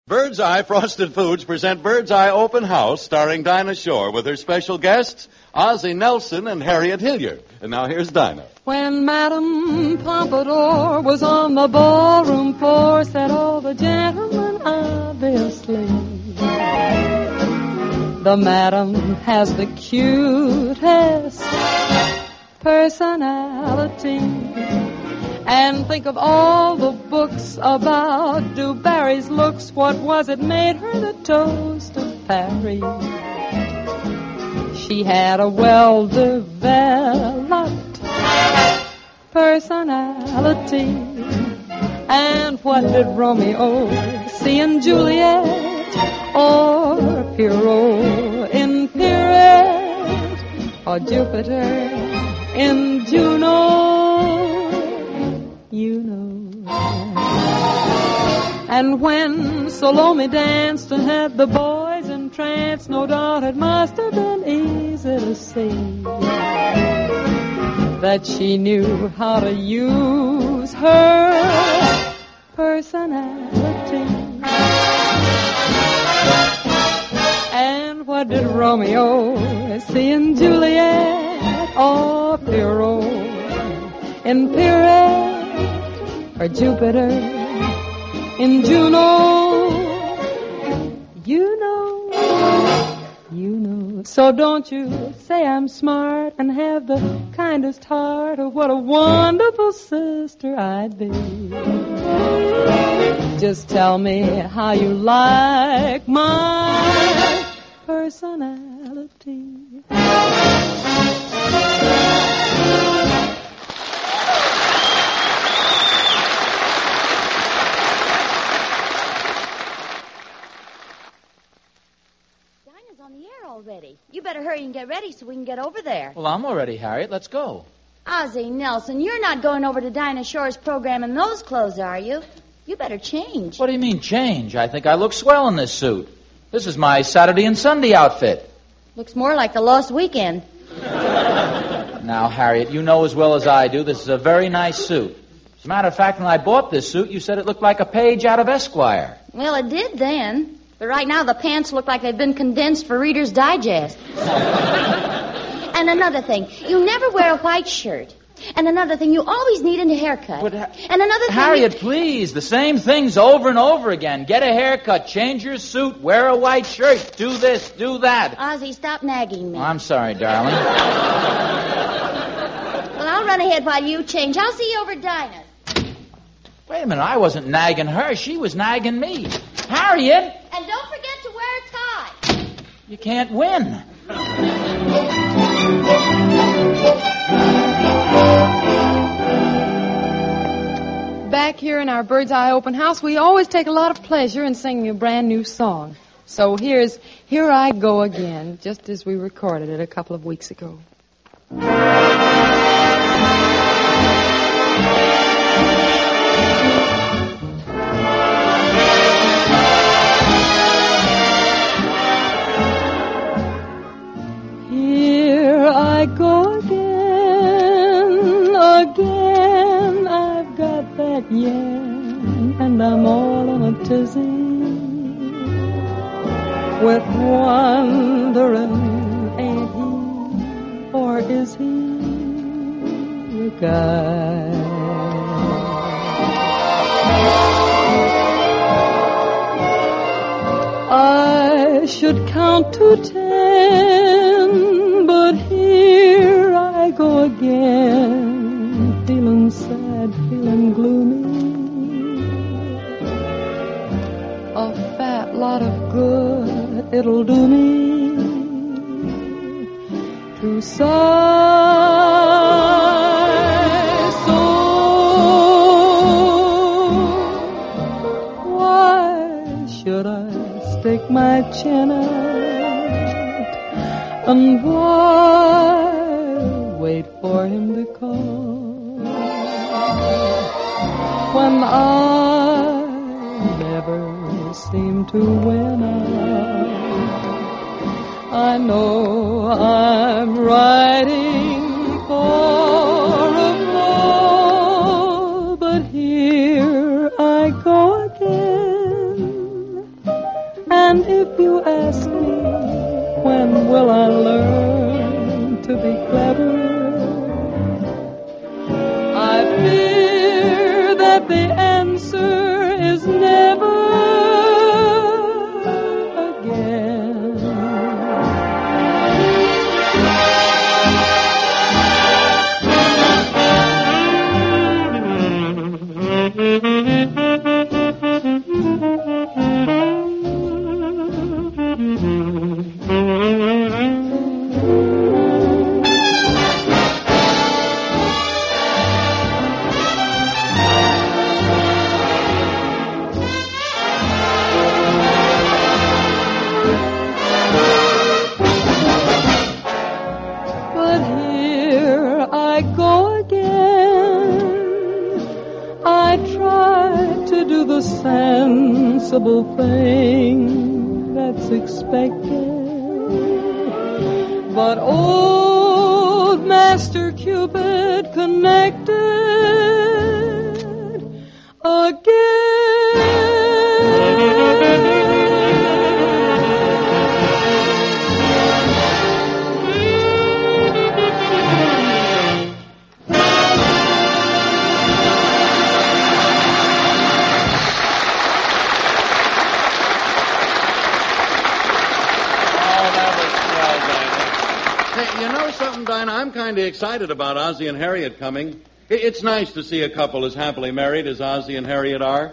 Bird's Eye Frosted Foods present Bird's Eye Open House, starring Dinah Shore, with her special guests, Ozzie Nelson and Harriet Hilliard. And now here's Dinah. When Madame Pompadour was on the ballroom floor, said all the gentlemen, obviously, the Madam has the cutest personality. And think of all the books about Du Barry's looks. What was it made her the toast of Paris? She had a well-developed personality. And what did Romeo see in Juliet or Pierrot in Pierrette or Jupiter in Juno? You know. And when Salome danced and had the boys entranced, no doubt it must have been easy to see that she knew how to use her personality. And what did Romeo see in Juliet or Pierrot in Pierrette or Jupiter in Juno? You know, you know. So don't you say I'm smart and have the kindest heart, or what a wonderful sister I'd be. Just tell me how you like my personality. On the air already. You better hurry and get ready so we can get over there. Well, I'm already, Harriet. Let's go. Ozzie Nelson, you're not going over to Dinah Shore's program in those clothes, are you? You better change. What do you mean, change? I think I look swell in this suit. This is my Saturday and Sunday outfit. Looks more like the Lost Weekend. Now, Harriet, you know as well as I do, this is a very nice suit. As a matter of fact, when I bought this suit, you said it looked like a page out of Esquire. Well, it did then. But right now, the pants look like they've been condensed for Reader's Digest. And another thing, you never wear a white shirt. And another thing, you always need a haircut. But, and another thing... Harriet, please, the same things over and over again. Get a haircut, change your suit, wear a white shirt, do this, do that. Ozzie, stop nagging me. Oh, I'm sorry, darling. Well, I'll run ahead while you change. I'll see you over at Dinah's. Wait a minute, I wasn't nagging her. She was nagging me. Harriet! And don't forget to wear a tie. You can't win. Back here in our Bird's Eye Open House, we always take a lot of pleasure in singing a brand new song. So Here I Go Again, just as we recorded it a couple of weeks ago. I go again, I've got that yen, and I'm all in a tizzy, with wondering, ain't he, or is he a guy? I should count to 10, but here I go again, feeling sad, feeling gloomy. A fat lot of good it'll do me to sigh so. Why should I stick my chin out, and why wait for him to call when I never seem to win out? I know I'm riding for a fall, but here I go again, And if you ask me, when will I learn to be clever? I fear that the answer is never again. But here I go again. I try to do the sensible thing that's expected. But old Master Cupid connected again. Hey, you know something, Dinah? I'm kind of excited about Ozzie and Harriet coming. It's nice to see a couple as happily married as Ozzie and Harriet are.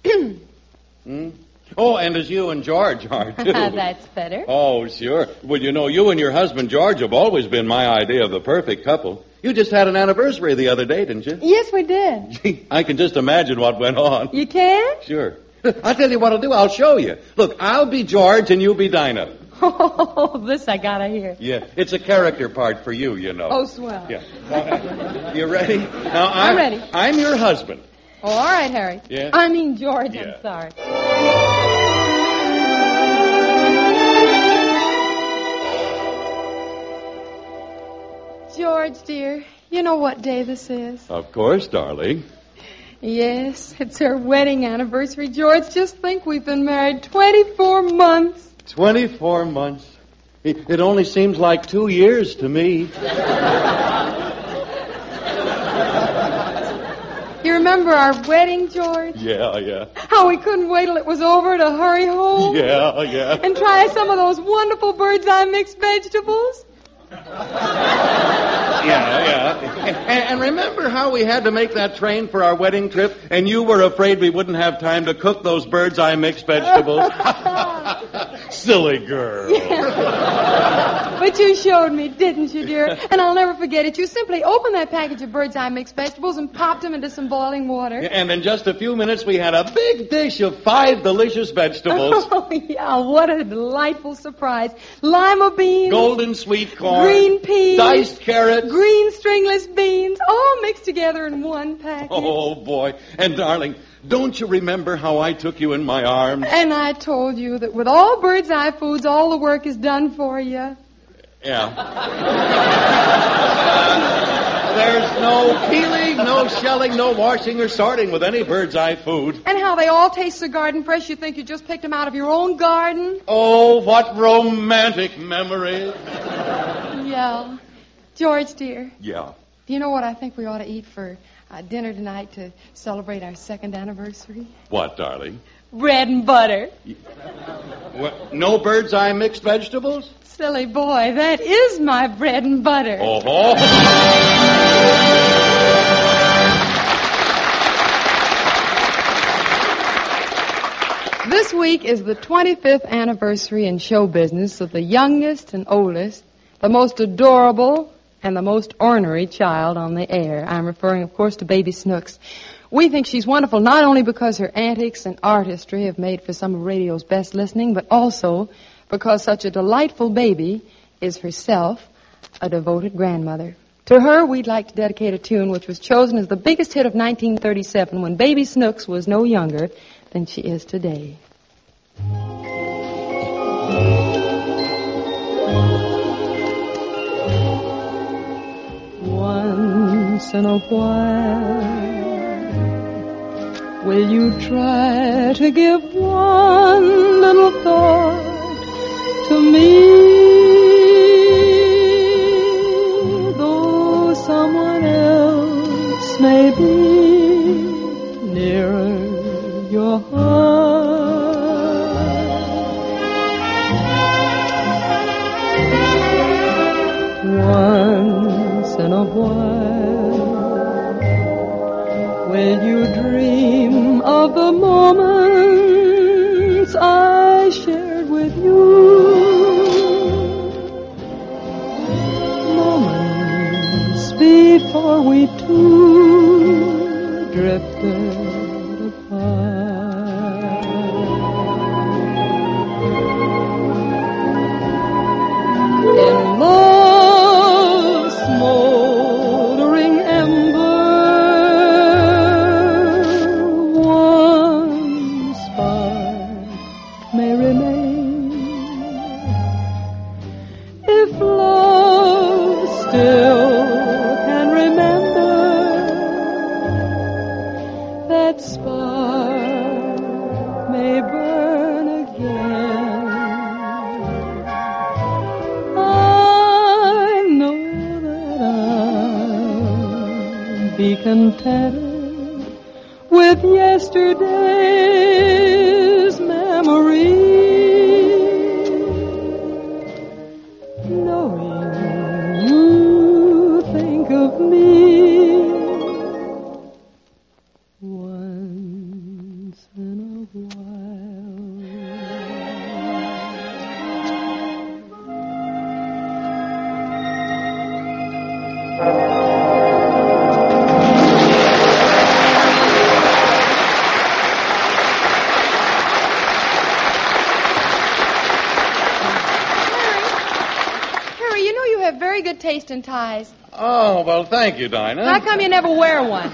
Oh, and as you and George are, too. That's better. Oh, sure. Well, you know, you and your husband, George, have always been my idea of the perfect couple. You just had an anniversary the other day, didn't you? Yes, we did. Gee, I can just imagine what went on. You can? Sure. I'll tell you what I'll do. I'll show you. Look, I'll be George and you'll be Dinah. Oh, this I gotta hear. Yeah, it's a character part for you, you know. Oh, swell. Yeah. You ready? Now, I'm ready. I'm your husband. Oh, all right, Harry. Yeah? I mean, George, Yeah. I'm sorry. George, dear, you know what day this is? Of course, darling. Yes, it's our wedding anniversary. George, just think we've been married 24 months. 24 months. It only seems like 2 years to me. You remember our wedding, George? Yeah. How we couldn't wait till it was over to hurry home? Yeah. And try some of those wonderful bird's eye mixed vegetables? Yeah. And remember how we had to make that train for our wedding trip, and you were afraid we wouldn't have time to cook those bird's eye mixed vegetables? Silly girl. But you showed me, didn't you, dear? And I'll never forget it. You simply opened that package of bird's eye mixed vegetables and popped them into some boiling water. And in just a few minutes, we had a big dish of 5 delicious vegetables. Oh, yeah, what a delightful surprise. Lima beans. Golden sweet corn. Green peas. Diced carrots. Green stringless beans, all mixed together in one package. Oh, boy. And, darling, don't you remember how I took you in my arms? And I told you that with all bird's eye foods, all the work is done for you. Yeah. There's no peeling, no shelling, no washing or sorting with any bird's eye food. And how they all taste so garden fresh, you think you just picked them out of your own garden. Oh, what romantic memories. Yeah. George, dear, Yeah. do you know what I think we ought to eat for dinner tonight to celebrate our second anniversary? What, darling? Bread and butter. What, no bird's eye mixed vegetables? Silly boy, that is my bread and butter. Oh. This week is the 25th anniversary in show business of the youngest and oldest, the most adorable and the most ornery child on the air. I'm referring, of course, to Baby Snooks. We think she's wonderful not only because her antics and artistry have made for some of radio's best listening, but also because such a delightful baby is herself a devoted grandmother. To her, we'd like to dedicate a tune which was chosen as the biggest hit of 1937 when Baby Snooks was no younger than she is today. Once in a while, will you try to give one little thought to me, though someone else may be nearer your heart. Once in a while, will you dream of the moments I shared with you? Moments before we two drifted apart. In love's smoldering ember, one spark may remain. If love still can remember, that spark may burn again. I know that I'll be contented with yesterday's memory, knowing you think of me once in a while. Harry, you know you have very good taste in ties. Oh, well, thank you, Dinah. How come you never wear one?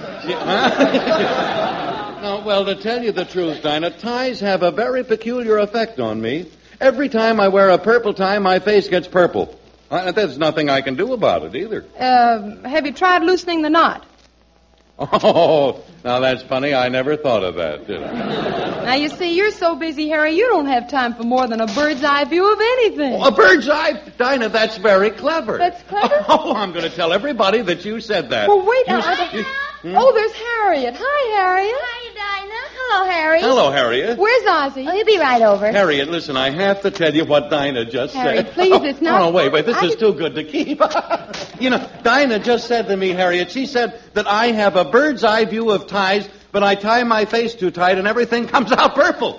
No, well, to tell you the truth, Dinah, ties have a very peculiar effect on me. Every time I wear a purple tie, my face gets purple. There's nothing I can do about it either. Have you tried loosening the knot? Oh, now that's funny. I never thought of that, did I? Now, you see, you're so busy, Harry, you don't have time for more than a bird's eye view of anything. Oh, a bird's eye? Dinah, that's very clever. That's clever? Oh, I'm going to tell everybody that you said that. Well, wait. You- Oh, there's Harriet. Hi, Harriet. Hi, Dinah. Hello, Harry. Hello, Harriet. Where's Ozzie? Oh, he'll be right over. Harriet, listen, I have to tell you what Dinah just Harriet, said. please, it's not... Oh, wait, this is too good to keep. You know, Dinah just said to me, Harriet, she said that I have a bird's eye view of ties, but I tie my face too tight and everything comes out purple.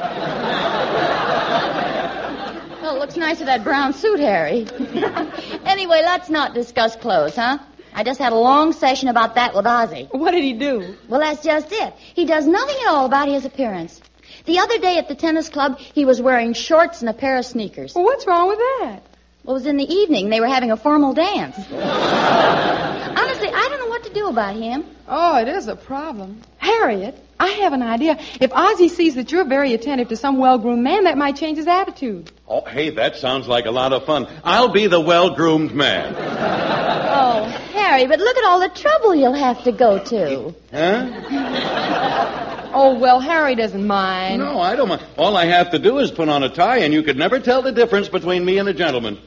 Well, it looks nice with that brown suit, Harry. Anyway, let's not discuss clothes, huh? I just had a long session about that with Ozzie. What did he do? Well, that's just it. He does nothing at all about his appearance. The other day at the tennis club, he was wearing shorts and a pair of sneakers. Well, what's wrong with that? Well, it was in the evening. They were having a formal dance. Honestly, I don't know what to do about him. Oh, it is a problem. Harriet, I have an idea. If Ozzie sees that you're very attentive to some well-groomed man, that might change his attitude. Oh, hey, that sounds like a lot of fun. I'll be the well-groomed man. Oh, Harry, but look at all the trouble you'll have to go to. Huh? Oh, well, Harry doesn't mind. No, I don't mind. All I have to do is put on a tie, and you could never tell the difference between me and a gentleman.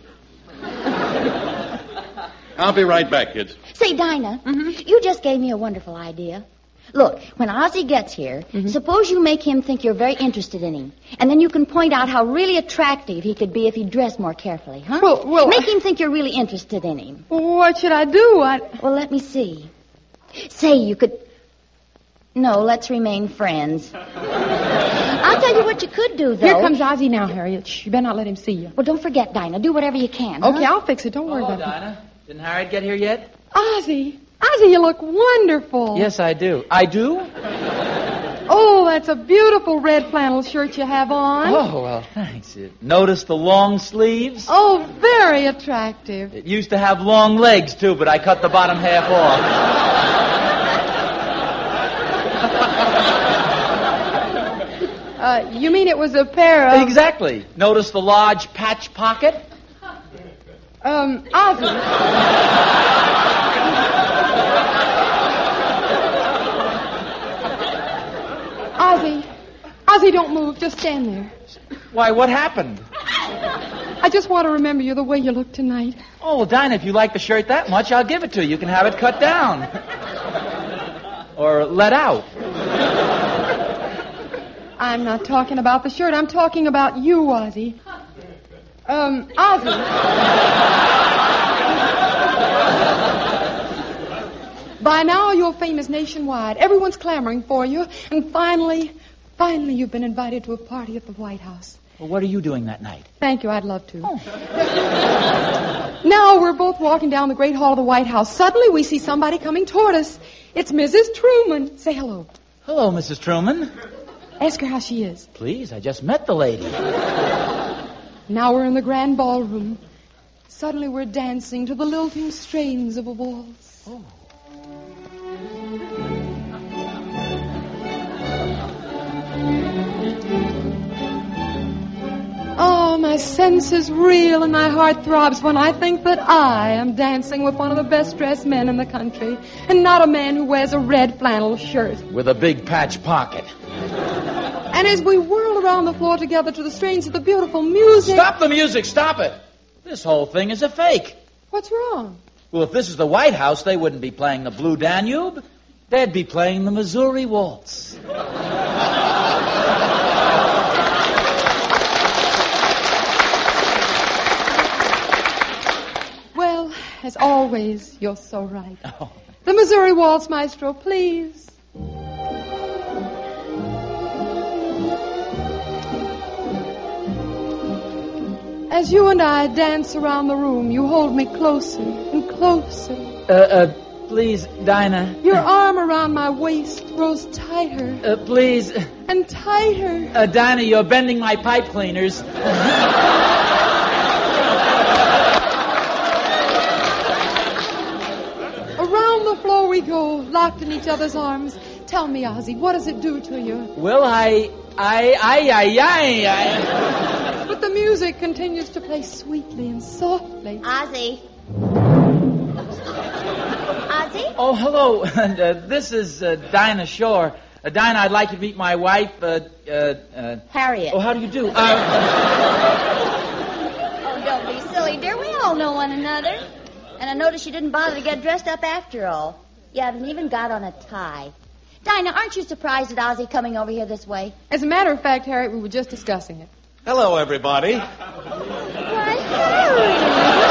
I'll be right back, kids. Say, Dinah, you just gave me a wonderful idea. Look, when Ozzie gets here, suppose you make him think you're very interested in him. And then you can point out how really attractive he could be if he dressed more carefully, huh? Well, make him think you're really interested in him. What should I do? Well, let me see. Say, you could... No, let's remain friends. I'll tell you what you could do, though. Here comes Ozzie now, Harriet. Shh, you better not let him see you. Well, don't forget, Dinah. Do whatever you can. Okay, huh? I'll fix it. Don't worry Hello, about it. Dinah. Didn't Harriet get here yet? Ozzie, you look wonderful. Yes, I do. I do? Oh, that's a beautiful red flannel shirt you have on. Oh, well, thanks. Notice the long sleeves? Oh, very attractive. It used to have long legs, too, but I cut the bottom half off. You mean it was a pair of... Exactly. Notice the large patch pocket? Ozzie. Ozzie, don't move. Just stand there. Why, what happened? I just want to remember you the way you look tonight. Oh, well, Dinah, if you like the shirt that much, I'll give it to you. You can have it cut down. Or let out. I'm not talking about the shirt. I'm talking about you, Ozzy. Ozzy. By now, you're famous nationwide. Everyone's clamoring for you. And finally, you've been invited to a party at the White House. Well, what are you doing that night? Thank you. I'd love to. Oh. Now we're both walking down the Great Hall of the White House. Suddenly, we see somebody coming toward us. It's Mrs. Truman. Say hello. Hello, Mrs. Truman. Ask her how she is. Please, I just met the lady. Now we're in the grand ballroom. Suddenly we're dancing to the lilting strains of a waltz. Oh. Oh, my senses reel and my heart throbs when I think that I am dancing with one of the best-dressed men in the country, and not a man who wears a red flannel shirt. With a big patch pocket. And as we whirl around the floor together to the strains of the beautiful music... Stop the music! Stop it! This whole thing is a fake. What's wrong? Well, if this is the White House, they wouldn't be playing the Blue Danube. They'd be playing the Missouri Waltz. Well, as always, you're so right. Oh. The Missouri Waltz, Maestro, please. As you and I dance around the room, you hold me closer and closer. Please, Dinah. Your arm around my waist grows tighter. Please. And tighter. Dinah, you're bending my pipe cleaners. Around the floor we go, locked in each other's arms. Tell me, Ozzy, what does it do to you? Well, I. But the music continues to play sweetly and softly. Ozzy? Ozzy? Oh, hello. This is Dinah Shore. Dinah, I'd like you to meet my wife, Harriet. Oh, how do you do? Oh, don't be silly, dear. We all know one another. And I noticed you didn't bother to get dressed up after all. You haven't even got on a tie. Dinah, aren't you surprised at Ozzy coming over here this way? As a matter of fact, Harriet, we were just discussing it. Hello, everybody. Why, Harriet!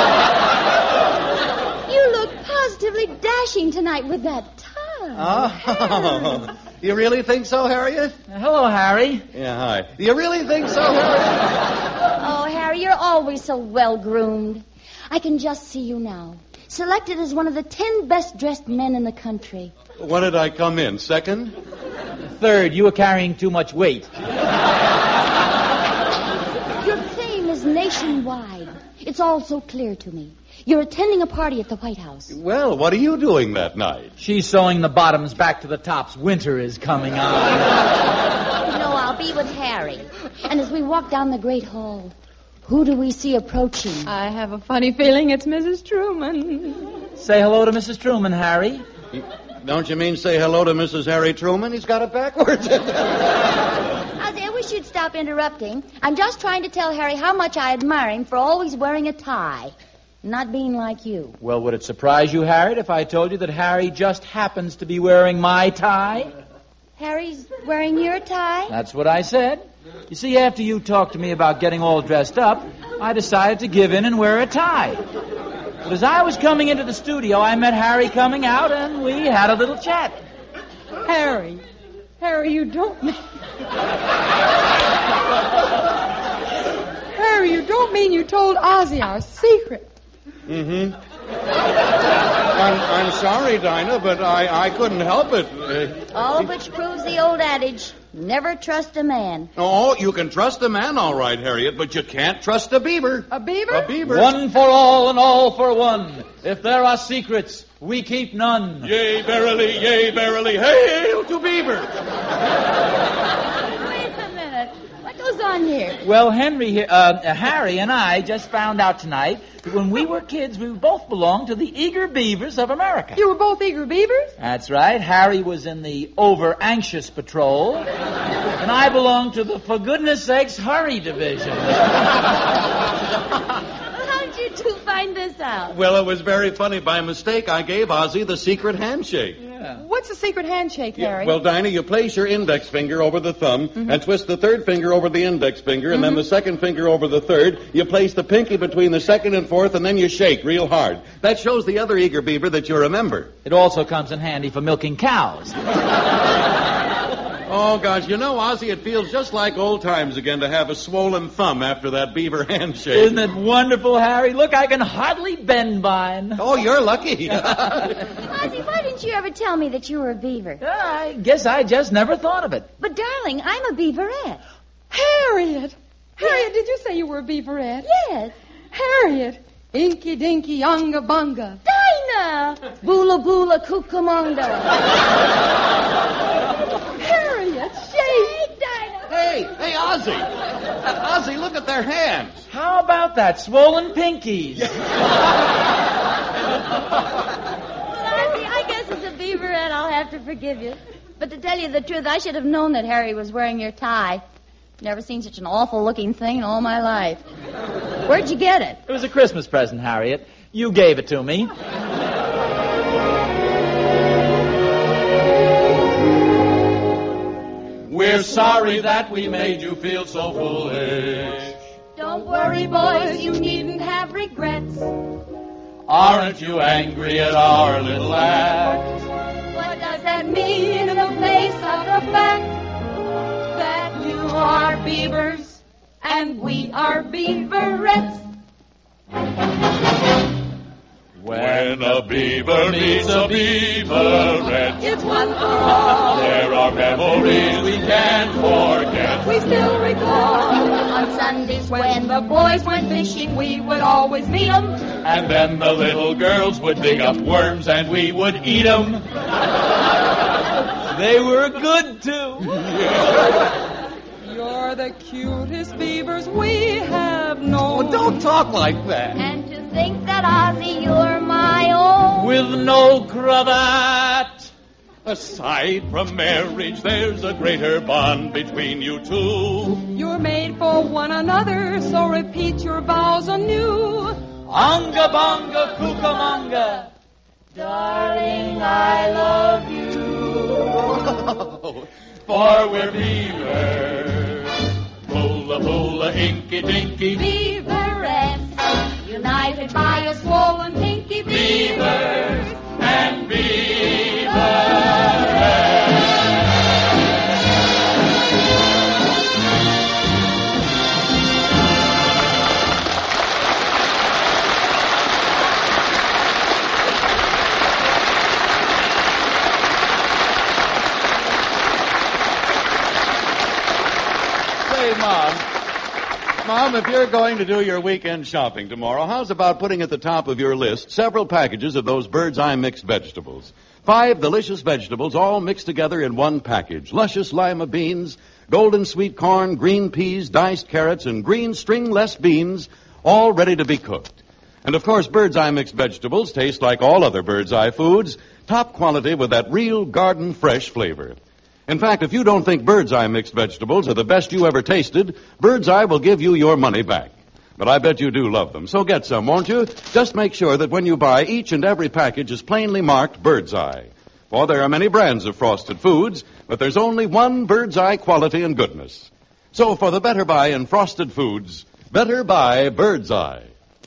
You look positively dashing tonight with that tie. Oh, you really think so, Harriet? Hello, Harry. Yeah, hi. You really think so, Harriet? Oh, Harry, you're always so well-groomed. I can just see you now. Selected as one of the 10 best-dressed men in the country. When did I come in? Second? Third, you were carrying too much weight. Your fame is nationwide. It's all so clear to me. You're attending a party at the White House. Well, what are you doing that night? She's sewing the bottoms back to the tops. Winter is coming on. No, I'll be with Harry. And as we walk down the Great Hall, who do we see approaching? I have a funny feeling it's Mrs. Truman. Say hello to Mrs. Truman, Harry. Don't you mean say hello to Mrs. Harry Truman? He's got it backwards. Ozzy, I wish you'd stop interrupting. I'm just trying to tell Harry how much I admire him for always wearing a tie. Not being like you. Well, would it surprise you, Harriet, if I told you that Harry just happens to be wearing my tie? Harry's wearing your tie? That's what I said. You see, after you talked to me about getting all dressed up, I decided to give in and wear a tie. But as I was coming into the studio, I met Harry coming out, and we had a little chat. Harry, you don't mean... Harry, you don't mean you told Ozzy our secret. Mm-hmm. I'm sorry, Dinah, but I couldn't help it. Oh, which proves the old adage, never trust a man. Oh, you can trust a man, all right, Harriet, but you can't trust a beaver. A beaver? A beaver. One for all and all for one. If there are secrets, we keep none. Yea, verily, hail to beaver. Wait a minute. What goes on here? Well, Harry and I just found out tonight that when we were kids, we both belonged to the Eager Beavers of America. You were both eager beavers? That's right. Harry was in the Over-Anxious Patrol, and I belonged to the For Goodness Sakes Hurry Division. How did you two find this out? Well, it was very funny. By mistake, I gave Ozzie the secret handshake. What's the secret handshake, Harry? Well, Dinah, you place your index finger over the thumb and twist the third finger over the index finger and then the second finger over the third. You place the pinky between the second and fourth and then you shake real hard. That shows the other eager beaver that you're a member. It also comes in handy for milking cows. Oh, gosh, you know, Ozzie, it feels just like old times again to have a swollen thumb after that beaver handshake. Isn't it wonderful, Harry? Look, I can hardly bend mine. Oh, you're lucky. Ozzie, why didn't you ever tell me that you were a beaver? I guess I just never thought of it. But, darling, I'm a beaverette. Harriet! Harriet, did you say you were a beaverette? Yes. Harriet! Inky dinky unga bunga. Dinah! Boola boola cucamonga. Harriet, shake! Dinah! Hey, Ozzie. Ozzie, look at their hands. How about that? Swollen pinkies. Well, Ozzie, I guess as a beaverette I'll have to forgive you. But to tell you the truth, I should have known that Harry was wearing your tie. Never seen such an awful-looking thing in all my life. Where'd you get it? It was a Christmas present, Harriet. You gave it to me. We're sorry that we made you feel so foolish. Don't worry, boys, you needn't have regrets. Aren't you angry at our little act? What does that mean in the face of the fact that you are beavers and we are beaverettes? When a beaver meets a beaverette, It's one for all. there are memories we can't forget. We still recall on Sundays when the boys went fishing, we would always meet 'em. And then the little girls would dig up worms and we would eat 'em. They were good, too. You're the cutest beavers we have known. Well, don't talk like that. And to think that, Ozzie, you're my own. With no cravat. Aside from marriage, there's a greater bond between you two. You're made for one another, so repeat your vows anew. Unga bunga cucamonga. Darling, I love you. For we're beavers. Boola boola inky dinky. Beaverettes, united by a swollen pinky. Beavers and beaverettes. Say, Mom, if you're going to do your weekend shopping tomorrow, how's about putting at the top of your list several packages of those Bird's Eye mixed vegetables? 5 delicious vegetables all mixed together in one package. Luscious lima beans, golden sweet corn, green peas, diced carrots, and green stringless beans, all ready to be cooked. And, of course, Bird's Eye mixed vegetables taste like all other Bird's Eye foods, top quality with that real garden fresh flavor. In fact, if you don't think Bird's Eye mixed vegetables are the best you ever tasted, Bird's Eye will give you your money back. But I bet you do love them, so get some, won't you? Just make sure that when you buy, each and every package is plainly marked Bird's Eye. For there are many brands of frosted foods, but there's only one Bird's Eye quality and goodness. So for the better buy in frosted foods, better buy Bird's Eye.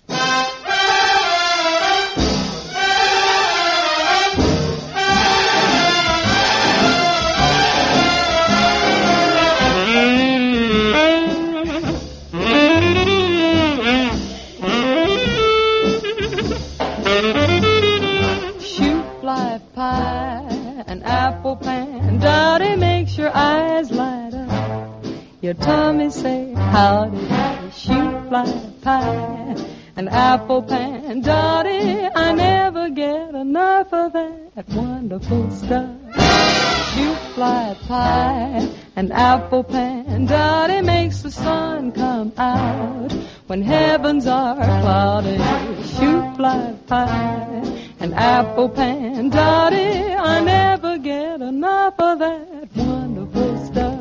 An apple pan, Dottie makes your eyes light up. Your tummy say, howdy, howdy, shoot fly pie. and apple pandati. I never get enough of that wonderful stuff. Shoot, fly, pie, and apple pandati makes the sun come out when heavens are cloudy. Shoot, fly, pie, and apple pandati. I never get enough of that wonderful stuff.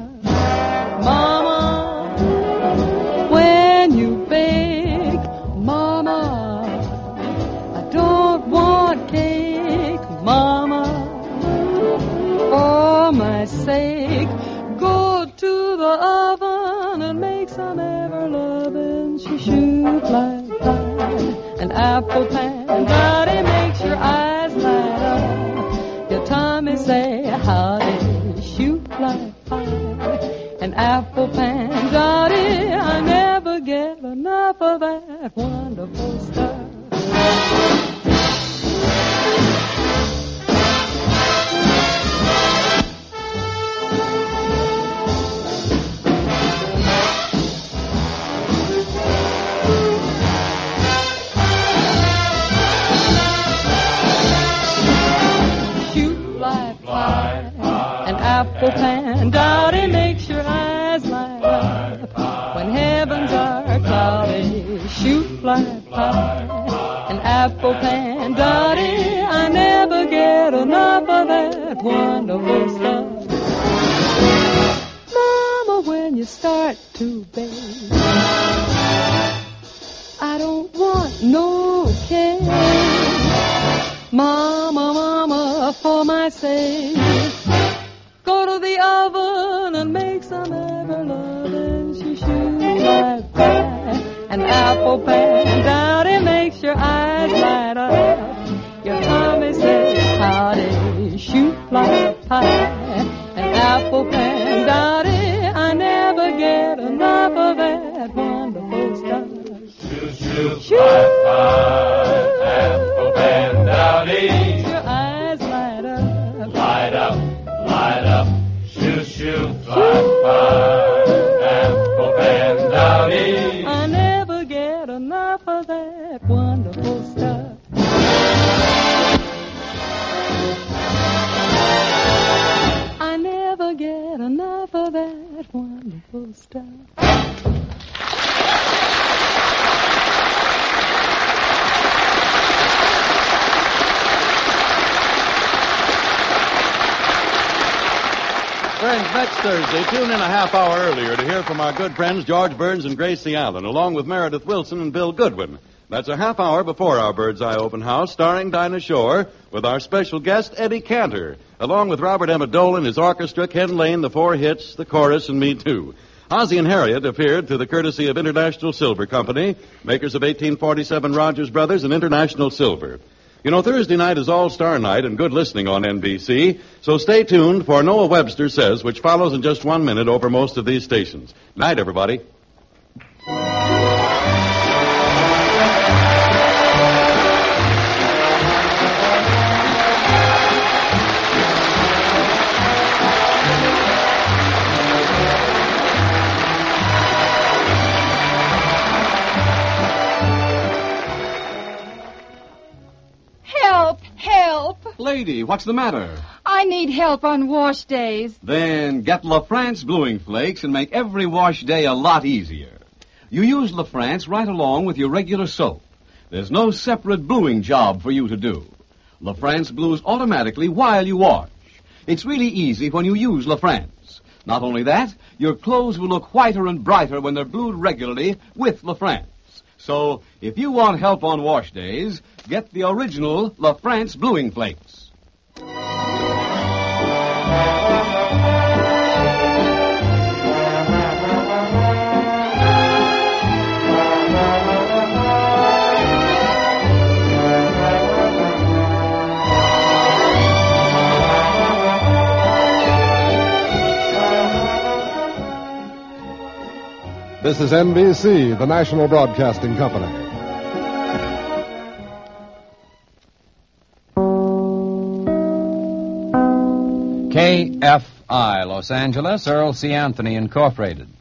Mama, when you bake, Mama, I don't want cake, Mama. For my sake, go to the oven and make some ever-loving shoot like pie. An apple pandati makes your eyes light up. Your tummy say howdy, shoot like pie. An apple pandati, I never get enough of that wonderful stuff. Apple pandati makes your eyes light up when heavens are cloudy. Shoot, fly, pie, an apple pandati. I never get enough of that wonderful stuff. Mama, when you start to bake, I don't want no cake. Mama, Mama, for my sake, go to the oven and make some ever-loving shoot like pie. An apple pandati makes your eyes light up. Your tummy says howdy, shoot like pie. An apple pandati, I never get enough of that wonderful stuff. Shoot like pie, apple pandati. Your eyes light up. Light up. Light up, shoot, fly, pie, apple pandati. I never get enough of that wonderful stuff. I never get enough of that wonderful stuff. Friends, next Thursday, tune in a half hour earlier to hear from our good friends George Burns and Gracie Allen, along with Meredith Wilson and Bill Goodwin. That's a half hour before our Bird's Eye Open House, starring Dinah Shore, with our special guest, Eddie Cantor, along with Robert Emmett Dolan, his orchestra, Ken Lane, the Four Hits, the chorus, and me, too. Ozzie and Harriet appeared through the courtesy of International Silver Company, makers of 1847 Rogers Brothers and International Silver. You know, Thursday night is All-Star Night and good listening on NBC, so stay tuned for Noah Webster Says, which follows in just 1 minute over most of these stations. Night, everybody. Lady, what's the matter? I need help on wash days. Then get La France Bluing Flakes and make every wash day a lot easier. You use La France right along with your regular soap. There's no separate bluing job for you to do. La France blues automatically while you wash. It's really easy when you use La France. Not only that, your clothes will look whiter and brighter when they're blued regularly with La France. So, if you want help on wash days, get the original La France Bluing Flakes. This is NBC, the National Broadcasting Company. KFI, Los Angeles, Earl C. Anthony, Incorporated.